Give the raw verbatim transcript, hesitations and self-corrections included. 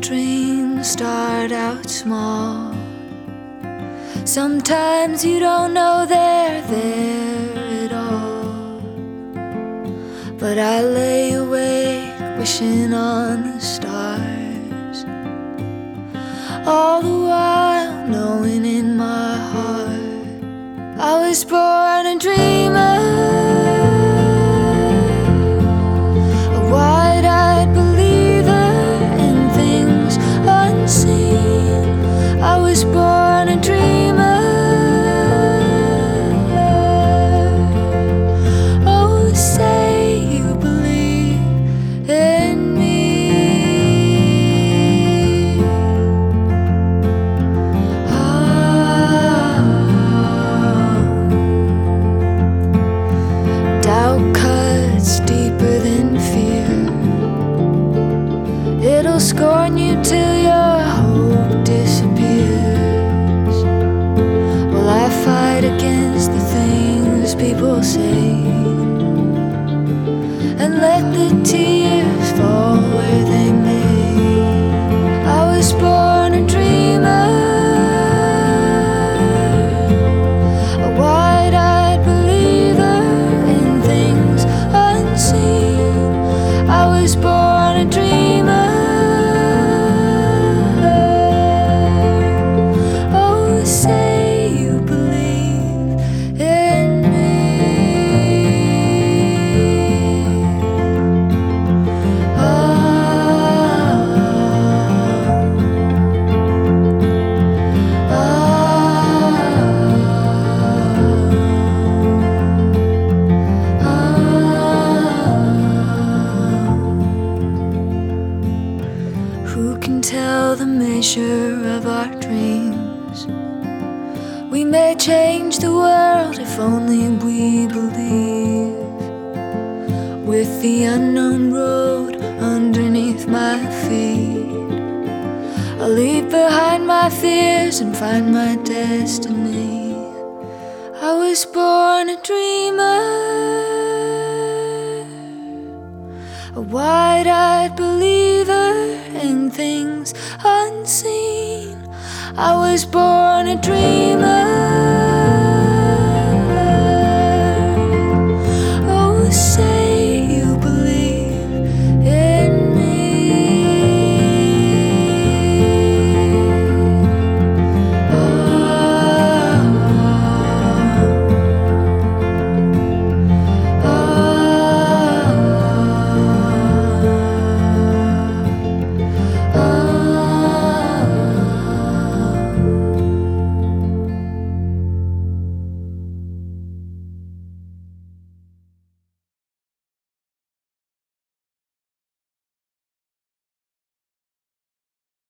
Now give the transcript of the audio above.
dreams start out small. Sometimes you don't know they're there at all. But I lay awake wishing on the stars, all the while knowing in my heart I was born a dreamer, a wide-eyed believer in things unseen. I was born a dreamer. Oh, say you believe in me. Ah, doubt cuts deeper than fear. It'll scorn you till your hope disappears. Well, I fight against the things people say and let the tears fall where they may. I was born a dreamer, a wide-eyed believer in things unseen. I was born a dreamer. Oh, say you believe in me. Ah, who can tell the measure of our dreams? We may change the world if only we believe. With the unknown road underneath my feet, I'll leave behind my fears and find my destiny. I was born a dreamer, a wide-eyed believer in things unseen. I was born a dreamer.